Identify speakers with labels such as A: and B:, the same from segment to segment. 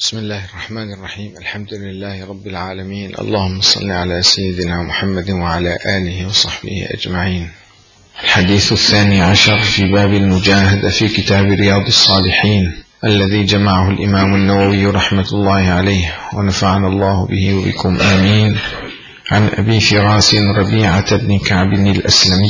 A: بسم الله الرحمن الرحيم. الحمد لله رب العالمين. اللهم صل على سيدنا محمد وعلى آله وصحبه أجمعين. الحديث 12 في باب المجاهدة في كتاب رياض الصالحين الذي جمعه الإمام النووي رحمة الله عليه، ونفعنا الله به وبكم آمين. عن أبي فراس ربيعة بن كعب الأسلمي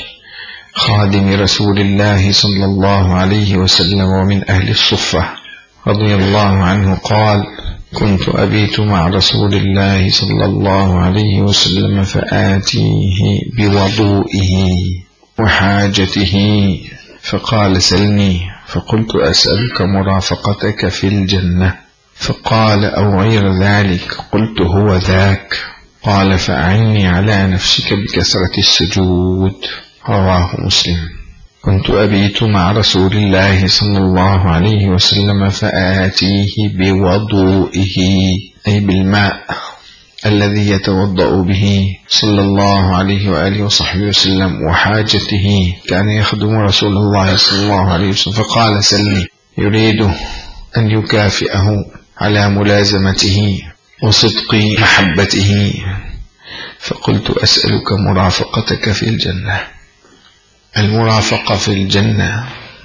A: خادم رسول الله صلى الله عليه وسلم ومن أهل الصفة رضي الله عنه قال: كنت أبيت مع رسول الله صلى الله عليه وسلم فآتيه بوضوئه وحاجته فقال: سلني. فقلت: أسألك مرافقتك في الجنة. فقال: أو غير ذلك؟ قلت: هو ذاك. قال: فأعني على نفسك بكثرة السجود. رواه مسلم. كنت أبيت مع رسول الله صلى الله عليه وسلم فآتيه بوضوئه، أي بالماء الذي يتوضأ به صلى الله عليه وآله وصحبه وسلم، وحاجته، كان يخدم رسول الله صلى الله عليه وسلم. فقال: سلني، يريد أن يكافئه على ملازمته وصدق محبته. فقلت: أسألك مرافقتك في الجنة. المرافقة في الجنة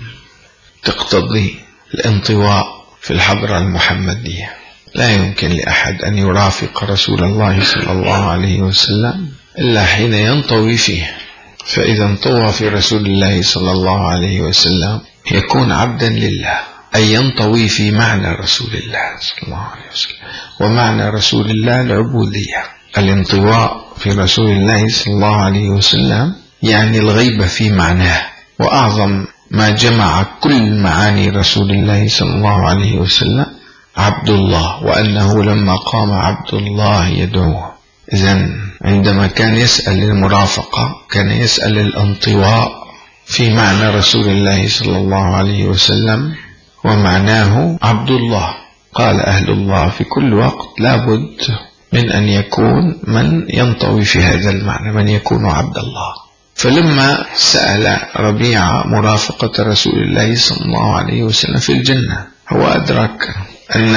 A: تقتضي الانطواء في الحضرة المحمدية. لا يمكن لأحد أن يرافق رسول الله صلى الله عليه وسلم إلا حين ينطوي فيه. فإذا انطوى في رسول الله صلى الله عليه وسلم يكون عبدا لله، أي ينطوي في معنى رسول الله صلى الله عليه وسلم. ومعنى رسول الله العبودية. الانطواء في رسول الله صلى الله عليه وسلم يعني الغيبة في معناه. وأعظم ما جمع كل معاني رسول الله صلى الله عليه وسلم عبد الله، وأنه لما قام عبد الله يدعوه. إذن عندما كان يسأل المرافقة كان يسأل الانطواء في معنى رسول الله صلى الله عليه وسلم، ومعناه عبد الله. قال أهل الله في كل وقت لابد من أن يكون من ينطوي في هذا المعنى، من يكون عبد الله. فلما سأل ربيعة مرافقة رسول الله صلى الله عليه وسلم في الجنة، هو أدرك أن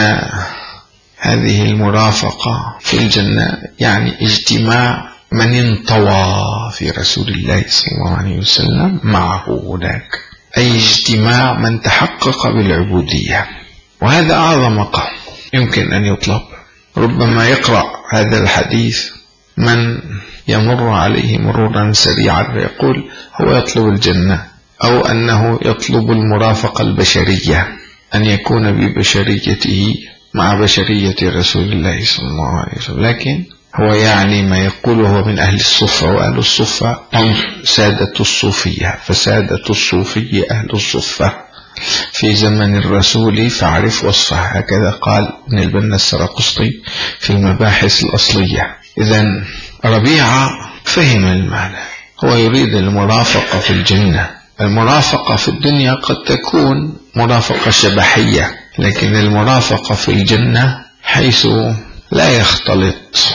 A: هذه المرافقة في الجنة يعني اجتماع من انطوى في رسول الله صلى الله عليه وسلم معه هناك، أي اجتماع من تحقق بالعبودية. وهذا أعظم مقام يمكن أن يطلب. ربما يقرأ هذا الحديث من يمر عليه مرورا سريعا فيقول هو يطلب الجنة، أو أنه يطلب المرافقة البشرية، أن يكون ببشريته مع بشرية رسول الله صلى الله عليه وسلم. لكن هو يعني ما يقوله من أهل الصفة، وأهل الصفة هم سادة الصوفية، فسادة الصوفية أهل الصفة في زمن الرسول فاعرف وصفه، هكذا قال ابن البنا السرقسطي في المباحث الأصلية. إذن ربيعة فهم المعنى، هو يريد المرافقة في الجنة. المرافقة في الدنيا قد تكون مرافقة شبحية، لكن المرافقة في الجنة حيث لا يختلط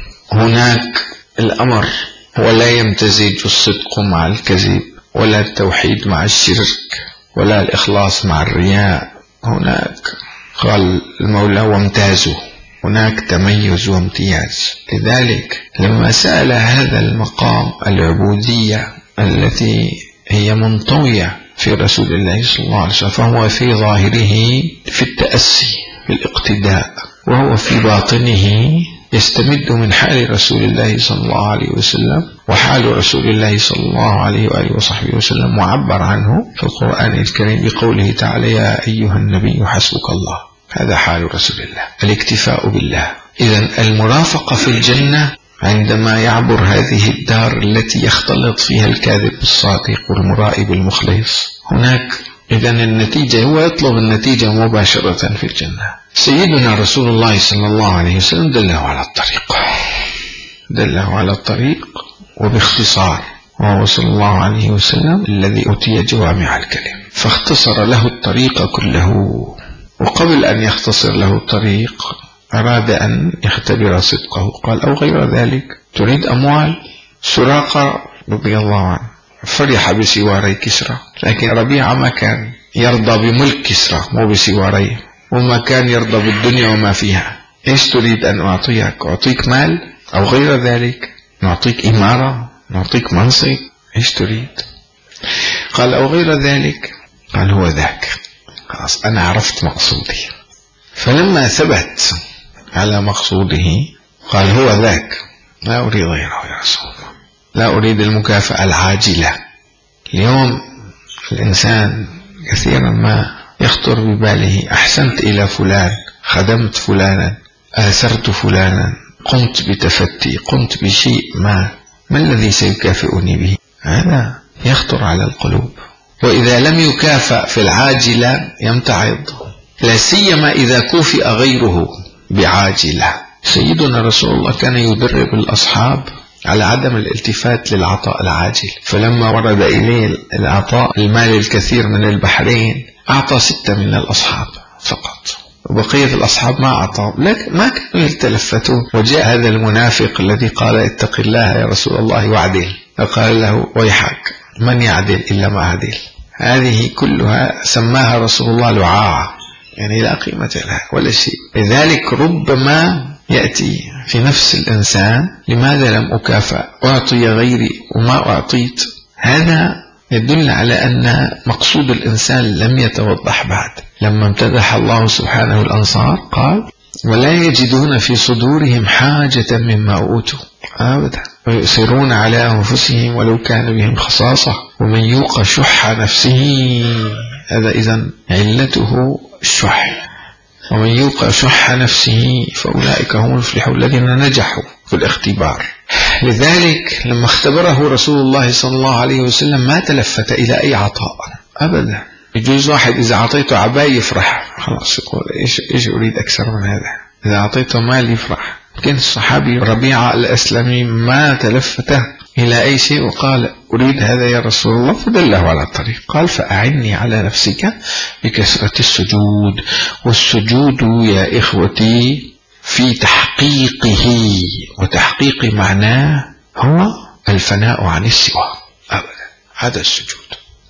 A: هناك الأمر، ولا يمتزج الصدق مع الكذب، ولا التوحيد مع الشرك، ولا الإخلاص مع الرياء. هناك قال المولى: وامتازوا، هناك تميز وامتياز. لذلك لما سأل هذا المقام العبودية التي هي منطوية في رسول الله صلى الله عليه وسلم، فهو في ظاهره في التأسي في الاقتداء، وهو في باطنه يستمد من حال رسول الله صلى الله عليه وسلم. وحال رسول الله صلى الله عليه وآله وصحبه وسلم معبر عنه في القرآن الكريم بقوله تعالى: يا أيها النبي حسبك الله. هذا حال رسول الله، الاكتفاء بالله. إذن المرافقة في الجنة عندما يعبر هذه الدار التي يختلط فيها الكاذب بالصادق والمرائي بالمخلص، هناك إذن النتيجة، هو يطلب النتيجة مباشرة في الجنة. سيدنا رسول الله صلى الله عليه وسلم دله على الطريق وباختصار، وهو صلى الله عليه وسلم الذي أوتي جوامع الكلم، فاختصر له الطريق كله. وقبل أن يختصر له الطريق أراد أن يختبر صدقه، قال: أو غير ذلك؟ تريد أموال؟ سراقة رضي الله عنه فرح بسواري كسرى، لكن ربيعة ما كان يرضى بملك كسرى، مو بسواريه. وما كان يرضى بالدنيا وما فيها. إيش تريد أن أعطيك؟ أعطيك مال أو غير ذلك؟ نعطيك إمارة؟ نعطيك منصب؟ إيش تريد؟ قال أو غير ذلك. قال هو ذاك. خلاص أنا عرفت مقصودي. فلما ثبت على مقصوده قال هو ذاك، لا أريد غيره يا رسول الله، لا أريد المكافأة العاجلة. اليوم الإنسان كثيرا ما يخطر بباله أحسنت إلى فلان، خدمت فلانا، آثرت فلانا، قمت بتفتي، قمت بشيء ما الذي سيكافئني به؟ هذا يخطر على القلوب. وإذا لم يكافأ في العاجلة يمتعض، لا سيما إذا كوفئ غيره بعاجلة. سيدنا رسول الله كان يدرب الأصحاب على عدم الالتفات للعطاء العاجل، فلما ورد إليه العطاء المال الكثير من البحرين أعطى 6 من الأصحاب فقط، وبقية الأصحاب ما أعطوا، لكن ما كانوا يتلفتون. وجاء هذا المنافق الذي قال اتق الله يا رسول الله واعدل، فقال له ويحك من يعدل إلا ما عدل. هذه كلها سماها رسول الله لعاعة، يعني لا قيمة لها ولا شيء. لذلك ربما يأتي في نفس الإنسان لماذا لم أكافأ، أعطي غيري وما أعطيت. هذا يدل على أن مقصود الإنسان لم يتوضح بعد. لما امتدح الله سبحانه الأنصار قال ولا يجدون في صدورهم حاجة مما أوتوا أبدا، ويؤثرون على أنفسهم ولو كان بهم خصاصة ومن يوق شح نفسه. هذا إذن علته الشح، ومن يوق شح نفسه فأولئك هم المفلحون الذين نجحوا في الاختبار. لذلك لما اختبره رسول الله صلى الله عليه وسلم ما تلفت إلى أي عطاء أبدا. يجوز واحد إذا أعطيته عباية يفرح، خلاص يقول إيش أريد أكثر من هذا. إذا أعطيته مال يفرح. لكن الصحابي ربيعة الأسلمي ما تلفت إلى أي شيء وقال أريد هذا يا رسول الله، فدله على الطريق. قال فأعني على نفسك بكثرة السجود. والسجود يا إخوتي في تحقيقه، وتحقيق معناه هو الفناء عن السوى أبدا، هذا السجود.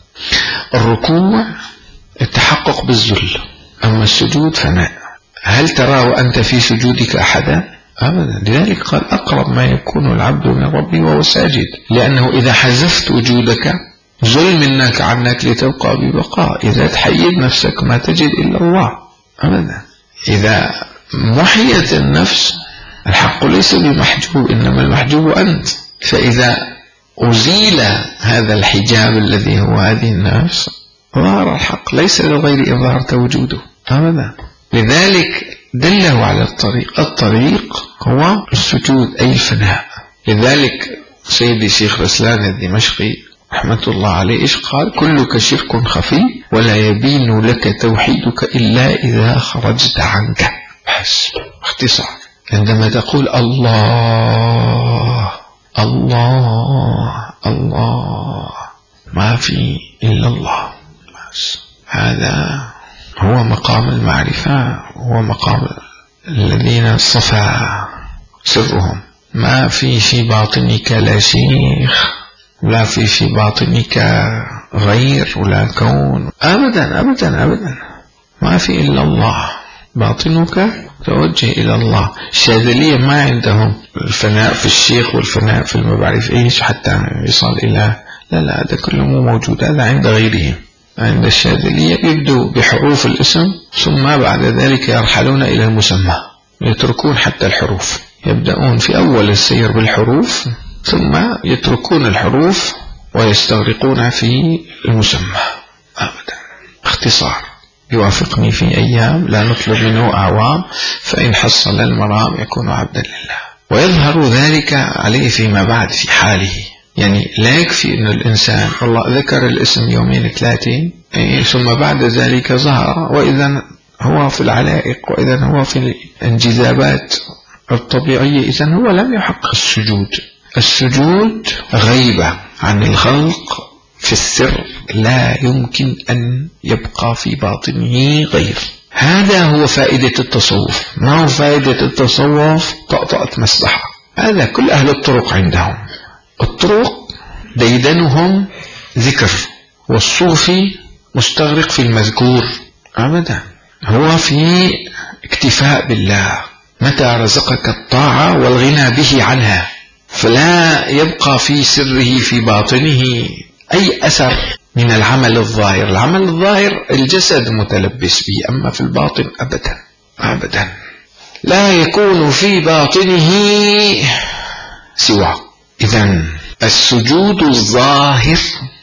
A: الركوع التحقق بالذل، أما السجود فناء. هل ترى وأنت في سجودك أحدا؟ أبدا. لذلك قال أقرب ما يكون العبد من ربه وهو ساجد، لأنه إذا حذفت وجودك زل منك عنك لتبقى ببقاء. إذا تحيد نفسك ما تجد إلا الله أبدا. إذا محيت النفس الحق ليس بمحجوب، إنما المحجوب أنت. فإذا أزيل هذا الحجاب الذي هو هذه النفس ظهر الحق، ليس للغير إن ظهرت وجوده أبدا. لذلك دله على الطريق. الطريق هو السجود أي الفناء. لذلك سيدي شيخ رسلان الدمشقي رحمة الله عليه إيش قال؟ كلك شرك خفي ولا يبين لك توحيدك إلا إذا خرجت عنك. بس اختصار. عندما تقول الله الله الله ما في إلا الله، بس هذا هو مقام المعرفة، هو مقام الذين صفى سرهم. ما في باطنك لا شيخ، لا في باطنك غير ولا كون أبدا أبدا أبدا. ما في إلا الله، باطنك توجه إلى الله. الشاذلية ما عندهم الفناء في الشيخ والفناء في المبعرف إيش حتى يصل إلى لا هذا كله مو موجود، هذا عند غيرهم. عند الشاذلية يبدو بحروف الاسم ثم بعد ذلك يرحلون إلى المسمى، يتركون حتى الحروف، يبدأون في أول السير بالحروف ثم يتركون الحروف ويستغرقون في المسمى أبدا. اختصار يوافقني في أيام لا نطلب منه أعوام، فإن حصل المرام يكون عبدا لله. ويظهر ذلك عليه فيما بعد في حاله. يعني لا يكفي أن الإنسان والله ذكر الاسم 2-3 ثم بعد ذلك ظهر، وإذا هو في العلائق، وإذا هو في الانجذابات الطبيعية، إذا هو لم يحقق السجود. السجود غيبة عن الخلق في السر، لا يمكن أن يبقى في باطنه غير. هذا هو فائدة التصوف. ما هو فائدة التصوف؟ طأطأة مسبحة. هذا كل أهل الطرق عندهم. الطرق ديدنهم ذكر، والصوفي مستغرق في المذكور أبدا. هو في اكتفاء بالله، متى رزقك الطاعة والغنى به عنها، فلا يبقى في سره في باطنه أي أثر من العمل الظاهر. العمل الظاهر الجسد متلبس به، أما في الباطن أبدا أبدا لا يكون في باطنه سوى. إذن السجود الظاهر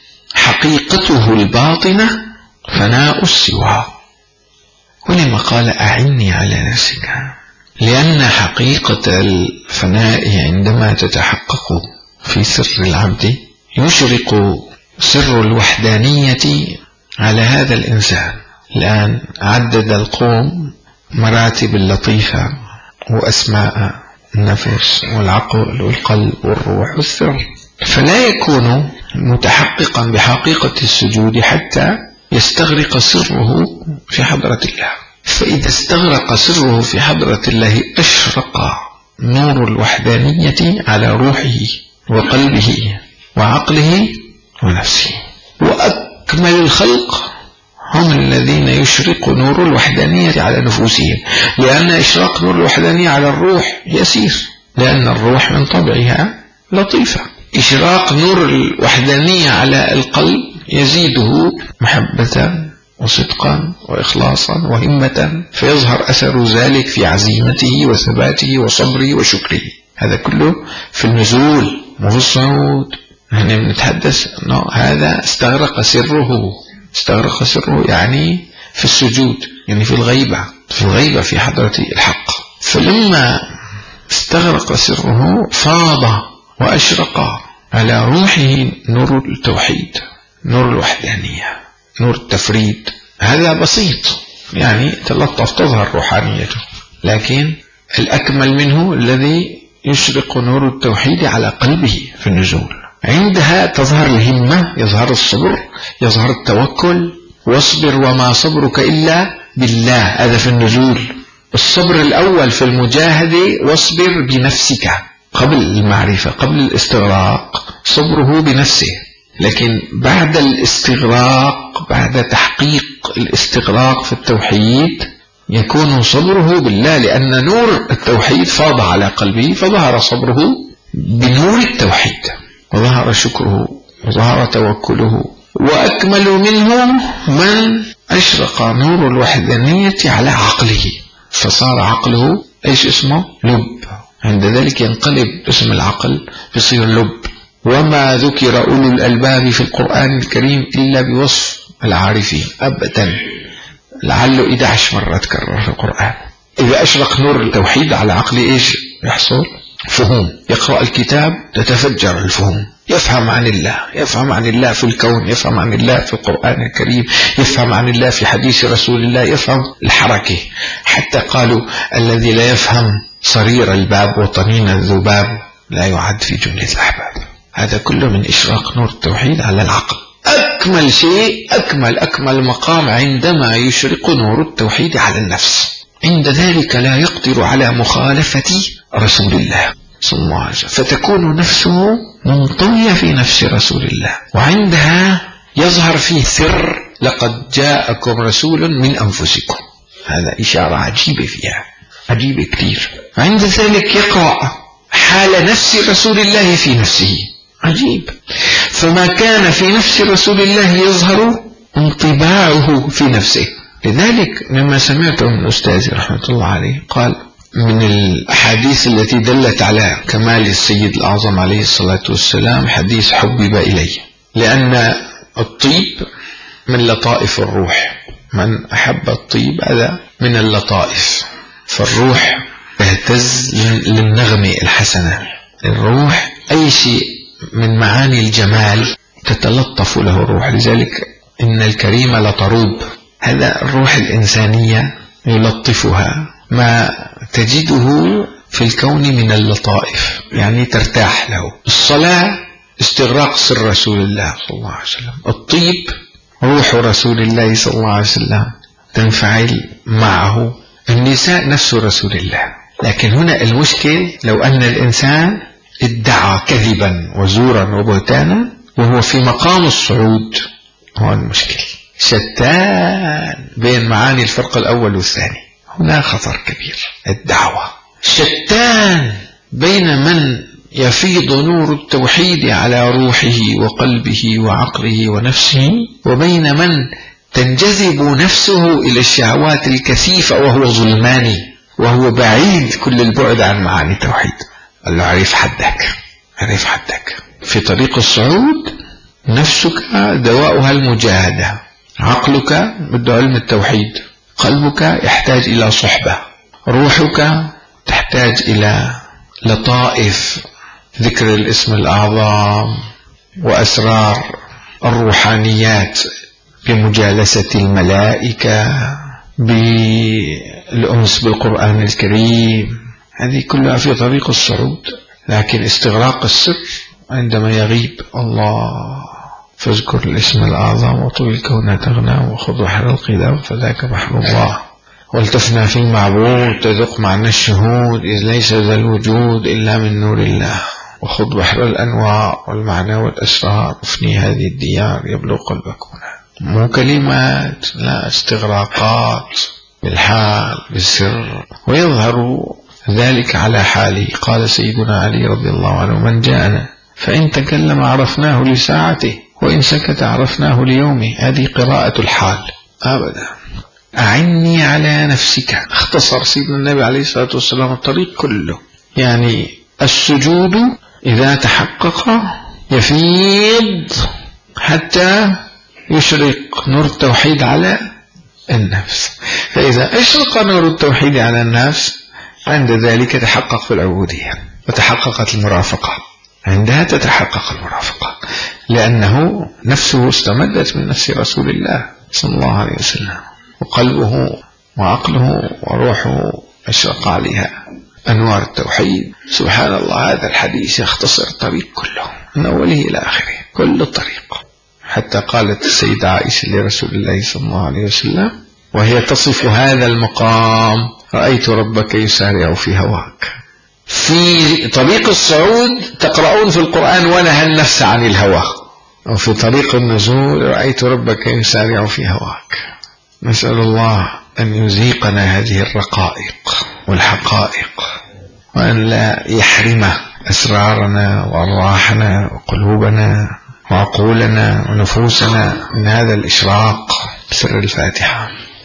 A: حقيقته الباطنة فناء السوى. ولما قال أعني على نفسك؟ لأن حقيقة الفناء عندما تتحقق في سر العبد يشرق سر الوحدانية على هذا الإنسان. الآن عدد القوم مراتب اللطيفة وأسماء النفس والعقل والقلب والروح والسر، فلا يكون متحققا بحقيقة السجود حتى يستغرق سره في حضرة الله. فإذا استغرق سره في حضرة الله أشرق نور الوحدانية على روحه وقلبه وعقله ونفسه. وأكمل الخلق هم الذين يشرق نور الوحدانية على نفوسهم، لأن إشراق نور الوحدانية على الروح يسير، لأن الروح من طبعها لطيفة. إشراق نور الوحدانية على القلب يزيده محبة وصدقا وإخلاصا وهمة، فيظهر أثر ذلك في عزيمته وثباته وصبره وشكره. هذا كله في النزول مو في الصعود. نحن بنتحدث أنه هذا استغرق سره يعني في السجود، يعني في الغيبة في حضرة الحق. فلما استغرق سره فاض وأشرق على روحه نور التوحيد، نور الوحدانية، نور التفريد. هذا بسيط، يعني تلطف تظهر روحانيته، لكن الأكمل منه الذي يشرق نور التوحيد على قلبه في النزول. عندها تظهر الهمة، يظهر الصبر، يظهر التوكل. واصبر وما صبرك إلا بالله، هذا في النزول. الصبر الأول في المجاهدة، واصبر بنفسك قبل المعرفة، قبل الاستغراق صبره بنفسه. لكن بعد الاستغراق، بعد تحقيق الاستغراق في التوحيد، يكون صبره بالله، لأن نور التوحيد فاض على قلبه، فظهر صبره بنور التوحيد، وظهر شكره وظهر توكله. وأكمل منه من أشرق نور الوحدانية على عقله، فصار عقله إيش اسمه؟ لب. عند ذلك ينقلب اسم العقل بصير لب. وما ذكر أولو الألباب في القرآن الكريم إلا بوصف العارفين أبدا، لعله 11 مرة تكرر في القرآن. إذا أشرق نور التوحيد على عقله إيش يحصل؟ فهم. يقرأ الكتاب تتفجر الفهم، يفهم عن الله، يفهم عن الله في الكون، يفهم عن الله في القرآن الكريم، يفهم عن الله في حديث رسول الله، يفهم الحركة. حتى قالوا الذي لا يفهم صرير الباب وطنين الذباب لا يعد في جملة الأحباب. هذا كله من إشراق نور التوحيد على العقل. أكمل شيء، أكمل مقام عندما يشرق نور التوحيد على النفس. عند ذلك لا يقدر على مخالفة رسول الله صلى الله عليه وسلم، فتكون نفسه منطوية في نفس رسول الله، وعندها يظهر فيه سر لقد جاءكم رسول من أنفسكم. هذا إشارة عجيبة فيها، عجيبة كثير. عند ذلك يقرأ حال نفس رسول الله في نفسه، عجيب. فما كان في نفس رسول الله يظهر انطباعه في نفسه. لذلك مما سمعته من أستاذي رحمة الله عليه قال من الأحاديث التي دلت على كمال السيد الأعظم عليه الصلاة والسلام حديث حبب إلي، لأن الطيب من لطائف الروح، من أحب الطيب هذا من اللطائف. فالروح تهتز للنغمة الحسنة، الروح أي شيء من معاني الجمال تتلطف له الروح. لذلك إن الكريم لطروب، هذا الروح الإنسانية يلطفها ما تجده في الكون من اللطائف، يعني ترتاح له. الصلاة استغراق سر رسول الله صلى الله عليه وسلم، الطيب روح رسول الله صلى الله عليه وسلم تنفعل معه. النساء نفس رسول الله. لكن هنا المشكل لو أن الإنسان ادعى كذبا وزورا وبهتانا وهو في مقام الصعود، هو المشكل. شتان بين معاني الفرق الأول والثاني. هنا خطر كبير. الدعوة شتان بين من يفيض نور التوحيد على روحه وقلبه وعقله ونفسه، وبين من تنجذب نفسه إلى الشهوات الكثيفة وهو ظلماني، وهو بعيد كل البعد عن معاني التوحيد. قال له عرف حدك، عرف حدك. في طريق الصعود نفسك دواؤها المجاهدة، عقلك بده علم التوحيد، قلبك يحتاج إلى صحبة، روحك تحتاج إلى لطائف ذكر الاسم الأعظم وأسرار الروحانيات بمجالسة الملائكة، بالأنس بالقرآن الكريم. هذه كلها في طريق الصعود. لكن استغراق السر عندما يغيب الله، فاذكر الاسم الأعظم وطوي الكون تغنى وخذ بحر القدام فذاك بحر الله، والتفنا في المعبود تذق معنى الشهود إذ ليس ذا الوجود إلا من نور الله، وخذ بحر الأنواع والمعنى والأسرار افني هذه الديار يبلغ قلبك هنا. مو كلمات، لا، استغراقات بالحال بالسر. ويظهر ذلك على حاله. قال سيدنا علي رضي الله عنه: من جاءنا فإن تكلم عرفناه لساعته وإن سكت عرفناه ليومه. هذه قراءة الحال أبدا. أعني على نفسك. اختصر سيدنا النبي عليه الصلاة والسلام الطريق كله. يعني السجود إذا تحقق يفيض حتى يشرق نور التوحيد على النفس، فإذا أشرق نور التوحيد على النفس عند ذلك تحقق في العبودية وتحققت المرافقة. عندها تتحقق المرافقة، لأنه نفسه استمدت من نفس رسول الله صلى الله عليه وسلم، وقلبه وعقله وروحه أشرق عليها أنوار التوحيد. سبحان الله، هذا الحديث يختصر الطريق كله من أوله إلى آخره، كل الطريق. حتى قالت السيدة عائشة لرسول الله صلى الله عليه وسلم وهي تصف هذا المقام: رأيت ربك يسارع في هواك. في طريق الصعود تقرؤون في القرآن: ونهى النفس عن الهوى. وفي طريق النزول: رأيت ربك يسارع في هواك. نسأل الله أن يزيقنا هذه الرقائق والحقائق، وأن لا يحرم أسرارنا وأرواحنا وقلوبنا وعقولنا ونفوسنا من هذا الإشراق. بسر الفاتحة.